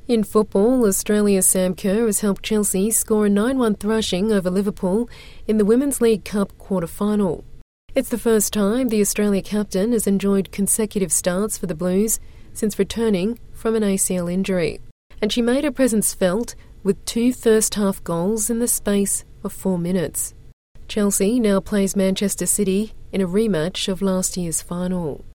In football, Australia's Sam Kerr has helped Chelsea score a 9-1 thrashing over Liverpool in the Women's League Cup quarter-final. It's the first time the Australia captain has enjoyed consecutive starts for the Blues since returning from an ACL injury. And she made her presence felt with 2 first-half goals in the space of 4 minutes. Chelsea now plays Manchester City in a rematch of last year's final.